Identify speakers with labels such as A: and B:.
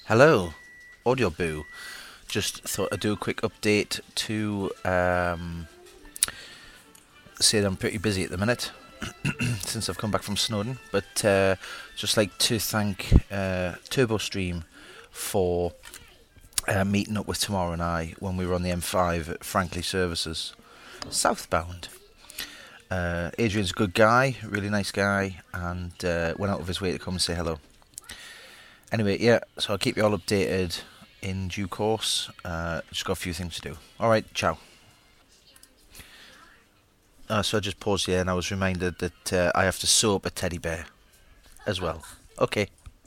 A: Hello, Audio Boo. Just thought I'd do a quick update to say that I'm pretty busy at the minute since I've come back from Snowdon. But just like to thank TurboStream for meeting up with Tamara and I when we were on the M5 at Frankly Services, southbound. Adrian's a good guy, really nice guy, and went out of his way to come and say hello. Anyway, yeah, so I'll keep you all updated in due course. Just got a few things to do. Alright, ciao. So I just paused here and I was reminded that I have to sew up a teddy bear as well. Okay.